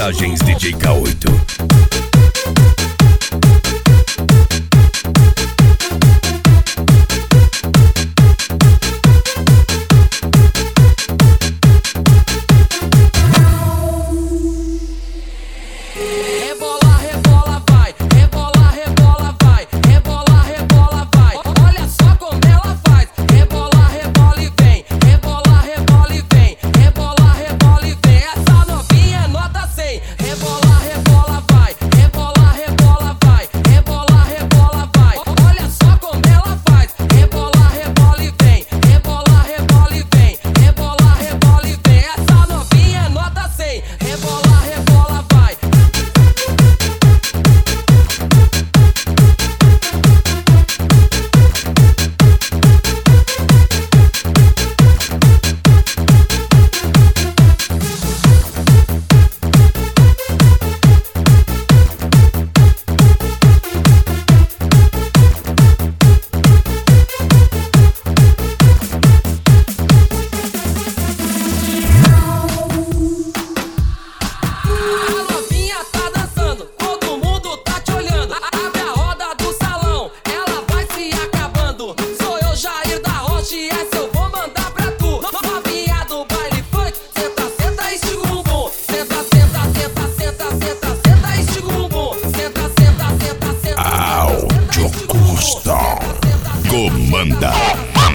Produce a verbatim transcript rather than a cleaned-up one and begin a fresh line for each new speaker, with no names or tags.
Mensagens D J K oito.
Rebola, rebola, vai, rebola, rebola, vai, rebola, rebola, vai. Olha só como ela faz. Rebola, rebola e vem, rebola, rebola e vem, rebola, rebola e vem. Essa novinha é nota cem. Rebola, rebola, vai, rebola, rebola, vai, rebola, rebola, vai. Olha só como ela faz. Rebola, rebola e vem, rebola, rebola e vem, rebola, rebola e vem. Essa novinha é nota cem. Rebola, rebola, vai.
Comanda.